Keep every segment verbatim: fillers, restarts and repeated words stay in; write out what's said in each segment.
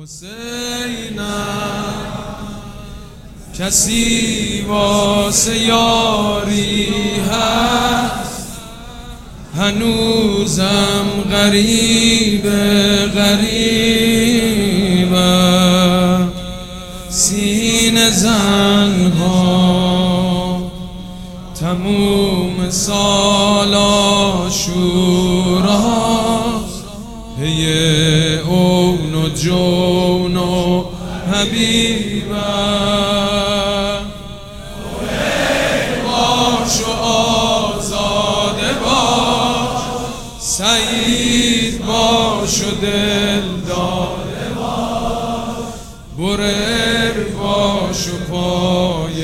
حسینم کسی واسه یاری هست، هنوزم غریب غریبم. سینه زنها تموم سال آشوراست، پی اون و جون و حبیبم. باش و آزاده باش، سعید باش و دل داده باش، برر باش و پای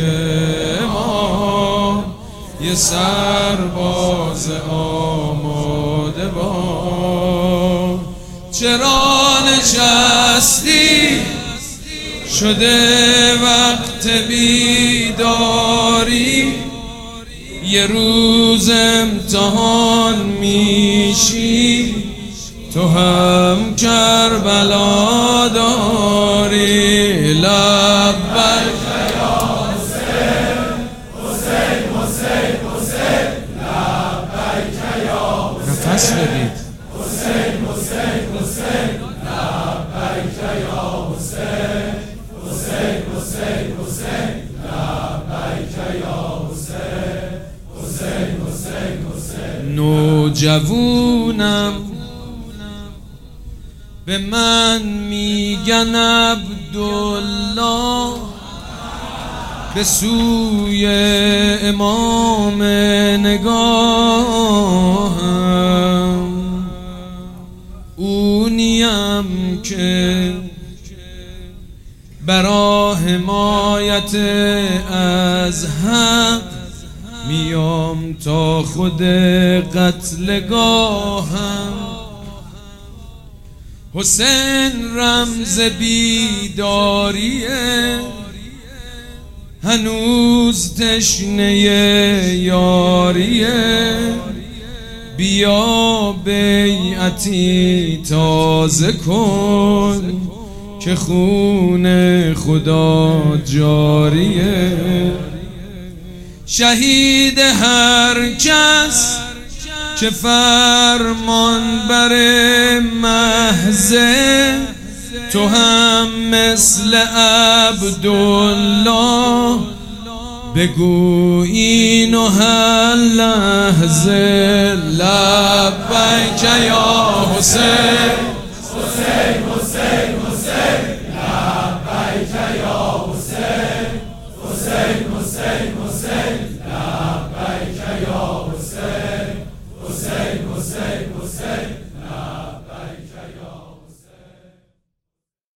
ما یه سرباز آماده باش. چرا نشستی شده وقت بیداری، یه روز امتحان میشی تو هم کربلا داری. لبیک یا حسین، حسین حسین حسین، لبیک یا حسین. نفس بدید. حسین حسین حسین، لبیک یا حسین، حسین حسین حسین، لبیک یا حسین، حسین حسین حسین. نوجوونم به من میگن عبدالله، به سوی امام نگاهم، اونیم که برا حمایت از حق میام تا خود قتلگاهم. حسین رمز بیداریه، هنوز تشنه یاریه، بیا بیعتی تازه کن که خون خدا جاریه. شهید هر کس که فرمان بر محضه، تو هم مثل عبدالله بگو اینو هر لحظه. لبیک یا حسین، حسین حسین حسین، لبیک یا حسین، حسین حسین حسین، لبیک یا حسین، حسین حسین حسین.